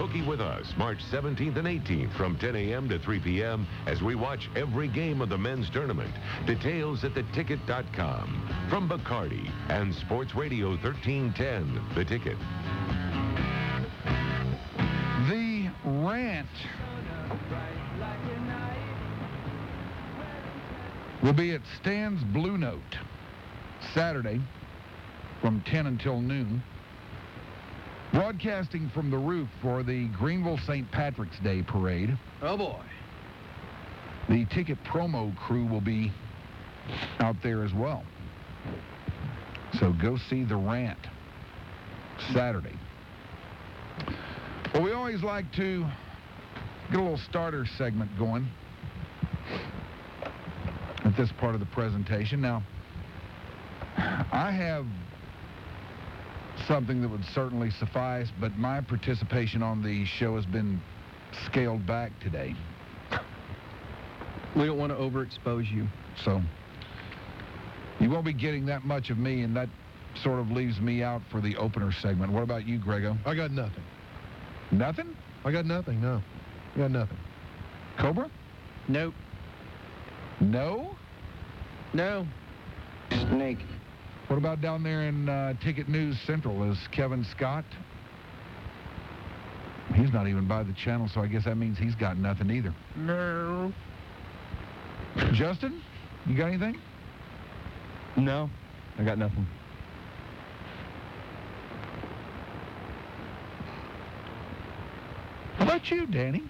Hooky with us March 17th and 18th from 10 a.m. to 3 p.m. as we watch every game of the men's tournament. Details at theticket.com. From Bacardi and Sports Radio 1310, The Ticket. The Rant will be at Stan's Blue Note Saturday from 10 until noon. Broadcasting from the roof for the Greenville St. Patrick's Day Parade. Oh, boy. The Ticket promo crew will be out there as well. So go see The Rant Saturday. Well, we always like to get a little starter segment going at this part of the presentation. Now, I have something that would certainly suffice, but my participation on the show has been scaled back today. We don't want to overexpose you. So you won't be getting that much of me, and that sort of leaves me out for the opener segment. What about you, Grego? I got nothing. Nothing? I got nothing, no. I got nothing. Cobra? Nope. No? No. Snake. What about down there in Ticket News Central? Is Kevin Scott? He's not even by the channel, so I guess that means he's got nothing either. No. Justin, you got anything? No, I got nothing. How about you, Danny?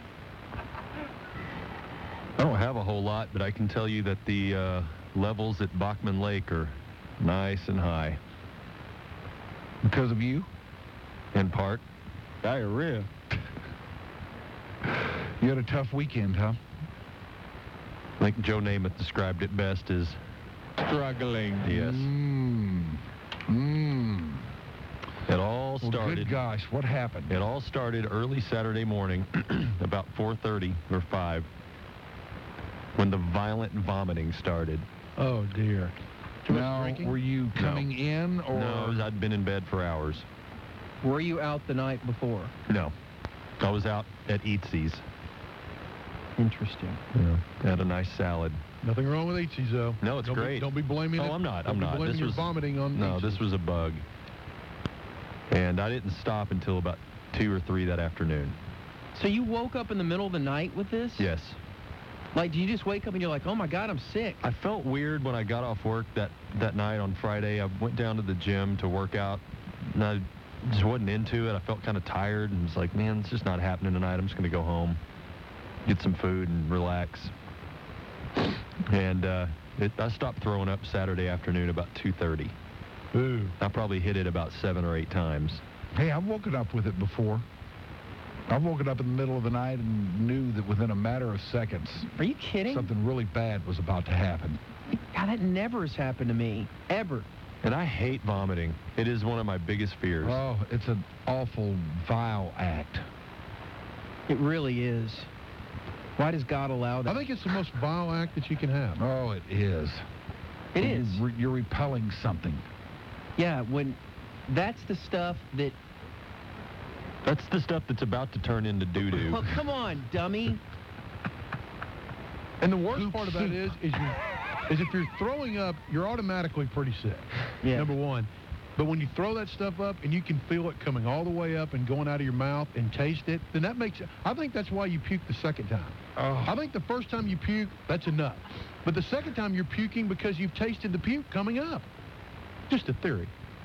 I don't have a whole lot, but I can tell you that the levels at Bachman Lake are nice and high. Because of you? In part. Diarrhea. You had a tough weekend, huh? I think Joe Namath described it best as struggling. Yes. It all started. Well, good gosh, what happened? It all started early Saturday morning, about 4:30 or 5, when the violent vomiting started. Oh, dear. Too much Now, drinking? were you coming in, or? No, I'd been in bed for hours. Were you out the night before? No. I was out at Eatsy's. Interesting. Yeah. Had a nice salad. Nothing wrong with Eatsy's, though. No, it's Don't great. Don't be blaming it. Oh, I'm not. Don't be blaming This your was vomiting on No, Eatsy's. this was a bug. And I didn't stop until about 2 or 3 that afternoon. So you woke up in the middle of the night with this? Yes. Like, do you just wake up and you're like, oh, my God, I'm sick? I felt weird when I got off work that night on Friday. I went down to the gym to work out, and I just wasn't into it. I felt kind of tired and was like, man, it's just not happening tonight. I'm just going to go home, get some food, and relax. And I stopped throwing up Saturday afternoon about 2:30. Ooh. I probably hit it about 7 or 8 times. Hey, I've woken up with it before. I've woken up in the middle of the night and knew that within a matter of seconds, Are you kidding? something really bad was about to happen. God, that never has happened to me. Ever. And I hate vomiting. It is one of my biggest fears. Oh, it's an awful, vile act. It really is. Why does God allow that? I think it's the most vile act that you can have. Oh, it is. It is. You're repelling something. Yeah, when that's the stuff that... That's the stuff that's about to turn into doo-doo. Well, come on, dummy. And the worst part about it is if you're throwing up, you're automatically pretty sick. Yeah. Number one. But when you throw that stuff up and you can feel it coming all the way up and going out of your mouth and taste it, then that makes it... I think that's why you puke the second time. Oh. I think the first time you puke, that's enough. But the second time you're puking because you've tasted the puke coming up. Just a theory.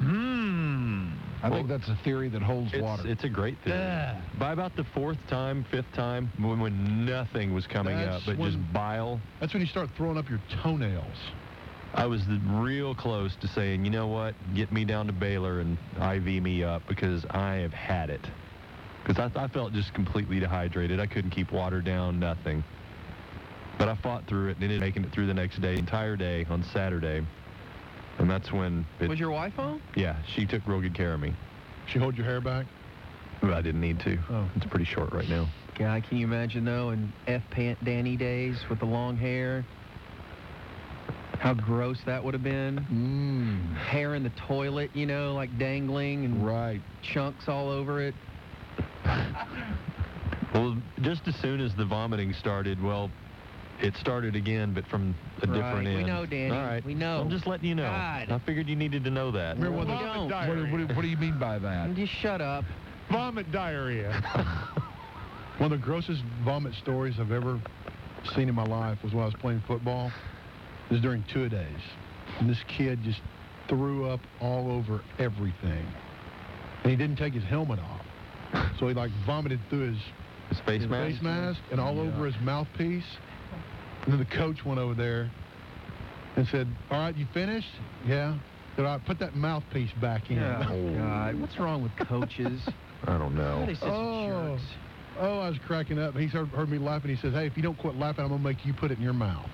I think that's a theory that holds water. It's a great theory. Yeah. By about the 4th time, 5th time, when nothing was coming That's up, but just when- bile, That's when you start throwing up your toenails. I was real close to saying, you know what, get me down to Baylor and IV me up because I have had it. Because I felt just completely dehydrated. I couldn't keep water down, nothing. But I fought through it and ended up making it through the next day, entire day on Saturday. And that's when... Was your wife home? Yeah, she took real good care of me. She hold your hair back? But I didn't need to. Oh. It's pretty short right now. God, can you imagine, though, in F-Pant Danny days with the long hair? How gross that would have been. Hair in the toilet, you know, like dangling and Right. chunks all over it. Well, just as soon as the vomiting started, well, it started again, but from a different end. We know, Danny. All right. We know. I'm just letting you know. God. I figured you needed to know that. Remember We when don't. What do you mean by that? Just shut up. Vomit diarrhea. One of the grossest vomit stories I've ever seen in my life was when I was playing football. It was during two-a-days. And this kid just threw up all over everything. And he didn't take his helmet off. So he like vomited through His face his mask? face mask and all over his mouthpiece. And then the coach went over there and said, "All right, you finished?" "Yeah." Said, "All right, put that mouthpiece back in." Oh, God. What's wrong with coaches? I don't know. They're such jerks. Oh, I was cracking up. He heard me laughing. He says, "Hey, if you don't quit laughing, I'm going to make you put it in your mouth."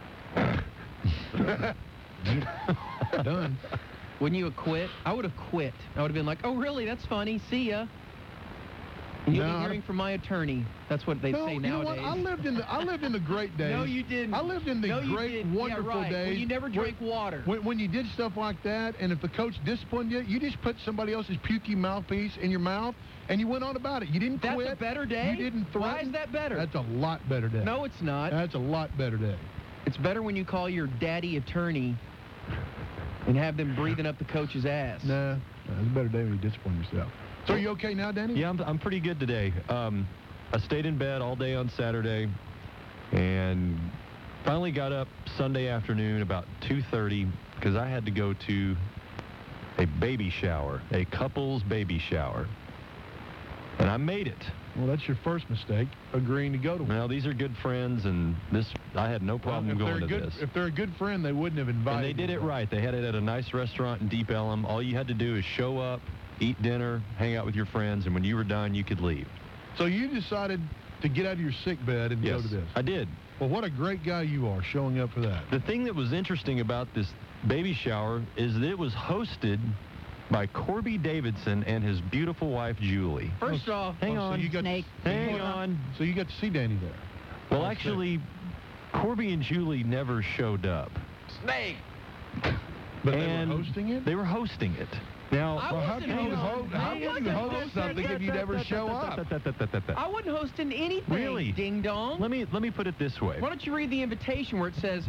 Done. Wouldn't you have quit? I would have quit. I would have been like, "Oh, really? That's funny. See ya." And you'll No, be I hearing don't- from my attorney. That's what they No, say you know nowadays. what? I lived in the great days. No, you didn't. I lived in the No, you great, didn't. wonderful yeah, right. days. When you never where- drank water. When you did stuff like that, and if the coach disciplined you, you just put somebody else's pukey mouthpiece in your mouth, and you went on about it. You didn't That's quit. a better day? You didn't threaten. Why is that better? That's a lot better day. No, it's not. That's a lot better day. It's better when you call your daddy attorney and have them breathing up the coach's ass. Nah, it's a better day when you discipline yourself. So are you okay now, Danny? Yeah, I'm pretty good today. I stayed in bed all day on Saturday and finally got up Sunday afternoon about 2:30 because I had to go to a baby shower, a couple's baby shower. And I made it. Well, that's your first mistake, agreeing to go to one. Now, these are good friends, and I had no problem Well, going to this. If they're a good friend, they wouldn't have invited And they did you. it right. They had it at a nice restaurant in Deep Ellum. All you had to do is show up, eat dinner, hang out with your friends, and when you were done, you could leave. So you decided to get out of your sick bed and Yes, go to this. I did. Well, what a great guy you are showing up for that. The thing that was interesting about this baby shower is that it was hosted by Corby Davidson and his beautiful wife, Julie. First off, Hang Oh, on. So you got, Snake. Hang on. So you got to see Danny there. Well, Oh, actually, Corby and Julie never showed up. Snake. But And they were hosting it? They were hosting it. Now, I Well, how wasn't can you hosting- host? How I can you wasn't host hosting something if you never show up? I wasn't hosting anything. Really? Ding dong. Let me put it this way. Why don't you read the invitation where it says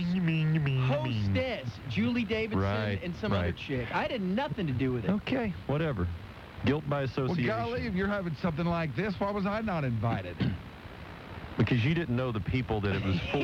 hostess Julie Davidson Right, and some other right. chick? I had nothing to do with it. Okay, whatever. Guilt by Well, association. golly, if you're having something like this, why was I not invited? Because you didn't know the people that it was for.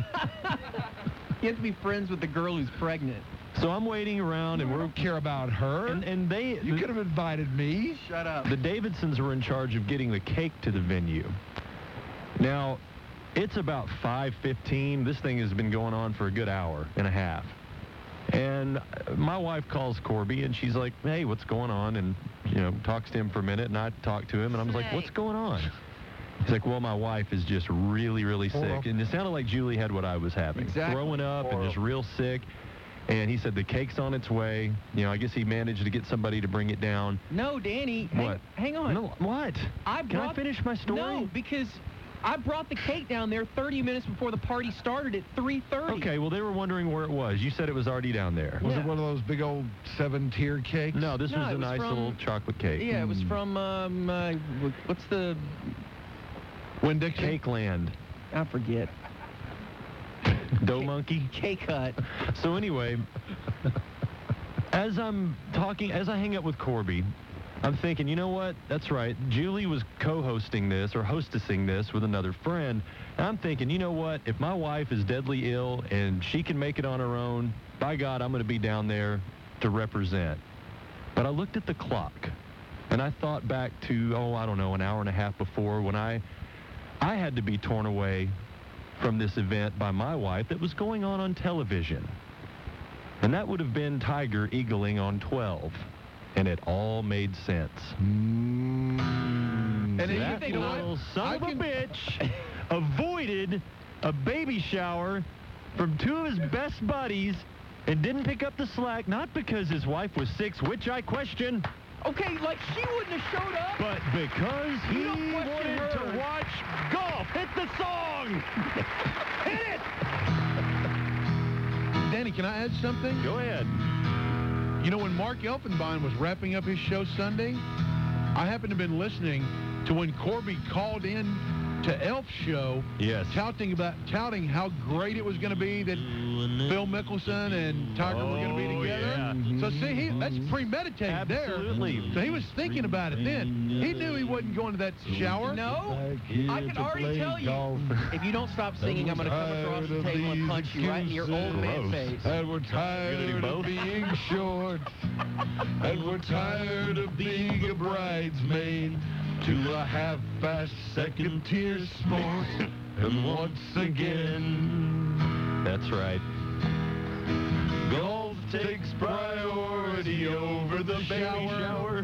You have to be friends with the girl who's pregnant. So I'm waiting around, and I we're don't care about her. and they You could have invited me. Shut up. the Davidsons were in charge of getting the cake to the venue. Now, it's about 5:15. This thing has been going on for a good hour and a half. And my wife calls Corby, and she's like, "Hey, what's going on?" And, talks to him for a minute, and I talk to him, and I was like, "What's going on?" He's like, "Well, my wife is just really, really sick." And it sounded like Julie had what I was having. Exactly. Throwing up and just real sick. And he said the cake's on its way. I guess he managed to get somebody to bring it down. No, Danny. What? Hang on. No, what? Can I finish my story? No, because I brought the cake down there 30 minutes before the party started at 3:30. Okay, well, they were wondering where it was. You said it was already down there. Was Yeah. it one of those big old 7-tier cakes? No, this No, was it a was nice from- little chocolate cake. Yeah, it was from, what's the, Winn-Dixie? Cake Land. I forget. Dough Monkey. Cake Hut. So anyway, as I hang up with Corby, I'm thinking, you know what? That's right. Julie was co-hosting this or hostessing this with another friend. And I'm thinking, you know what? If my wife is deadly ill and she can make it on her own, by God, I'm going to be down there to represent. But I looked at the clock, and I thought back to, I don't know, an hour and a half before when I had to be torn away from this event by my wife that was going on television. And that would have been Tiger eagling on 12. And it all made sense. And then you That think, you know little what? son of a bitch avoided a baby shower from two of his best buddies and didn't pick up the slack, not because his wife was sick, which I question, Okay, like she wouldn't have showed up. but because he You don't question wanted her. to watch golf. Hit the song! Hit it! Danny, can I add something? Go ahead. You know, when Mark Elfenbein was wrapping up his show Sunday, I happened to have been listening to when Corby called in to Elf's show, Yes. touting how great it was going to be that Phil Mickelson and Tiger were going to be together. Yeah. So see, that's premeditated Absolutely. there. So he was thinking about it then. He knew he wasn't going to that shower. No, I can already tell you. If you don't stop singing, I'm going to come across the table and punch you right in your old man face. And we're tired of being short. And we're tired of being a bridesmaid to a half-fast second-tier sport. And once again, That's right. golf takes priority over the baby shower.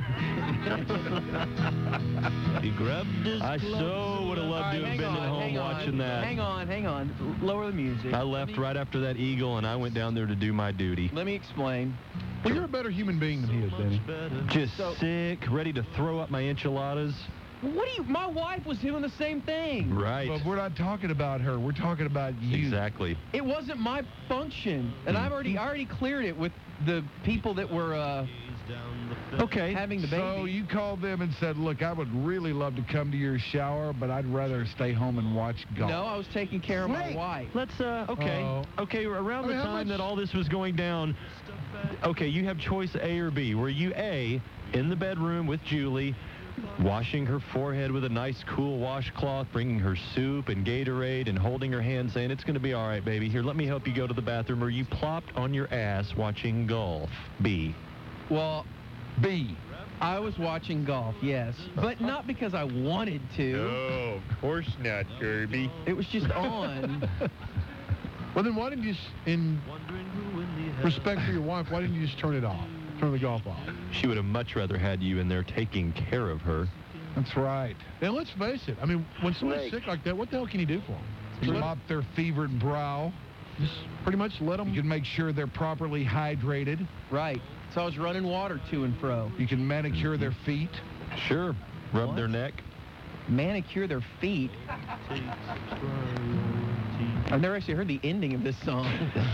He grabbed his I so would have loved to have been at home watching that. Hang on. Lower the music. I left right after that eagle, and I went down there to do my duty. Let me explain. Well, you're a better human being than he is, Danny. Just sick, ready to throw up my enchiladas. What do you? My wife was doing the same thing. Right. But we're not talking about her. We're talking about you. Exactly. It wasn't my function, and I already cleared it with the people that were Okay. having the baby. So you called them and said, look, I would really love to come to your shower, but I'd rather stay home and watch golf. No, I was taking care of my wife. Let's, okay. Oh. Okay, around I mean, the how time much- that all this was going down, okay, you have choice A or B. Were you A, in the bedroom with Julie, washing her forehead with a nice cool washcloth, bringing her soup and Gatorade, and holding her hand saying, it's going to be all right, baby. Here, let me help you go to the bathroom. Or you plopped on your ass watching golf? B. Well, B. I was watching golf, yes, but not because I wanted to. No, of course not, Kirby. It was just on. Well, then why didn't you, in respect for your wife, why didn't you just turn it off? Turn the golf off? She would have much rather had you in there taking care of her. That's right. And let's face it. I mean, when somebody's sick like that, what the hell can you do for them? Mop their fevered brow. Just pretty much let them. You can make sure they're properly hydrated. Right. So I was running water to and fro. You can manicure their feet. Sure. Rub What? their neck. Manicure their feet. I've never actually heard the ending of this song.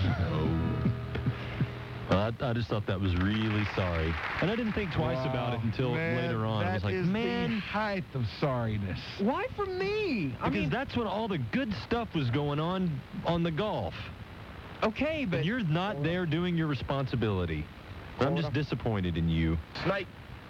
Well, I just thought that was really sorry. And I didn't think twice about it until Man, later on. I was like, that is the man, height of sorriness. Why for me? I because mean, that's when all the good stuff was going on the golf. okay, but But you're not there doing your responsibility. I'm just disappointed in you. Snake.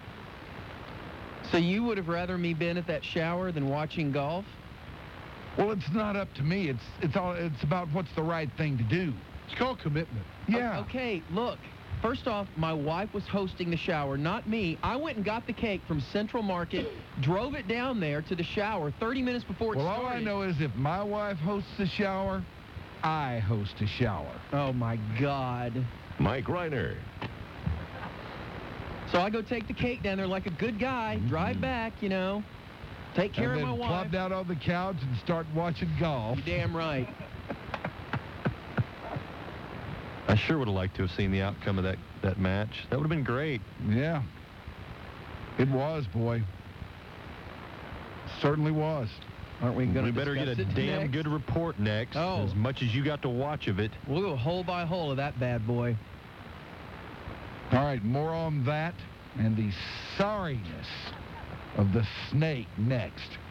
so you would have rather me been at that shower than watching golf? Well, it's not up to me. It's about what's the right thing to do. It's called commitment. Yeah. Okay, look. First off, my wife was hosting the shower, not me. I went and got the cake from Central Market, drove it down there to the shower 30 minutes before it Well, started. all I know is if my wife hosts a shower, I host a shower. Oh, my God. Mike Reiner. So I go take the cake down there like a good guy, drive back, you know, take care and of then my wife. plop down on the couch and start watching golf. You're damn right. I sure would have liked to have seen the outcome of that match. That would have been great. Yeah. It was, boy. Certainly was. Aren't we going to We better get a damn good report next. Oh. As much as you got to watch of it. We'll go hole by hole of that bad boy. All right, more on that and the sorriness of the snake next.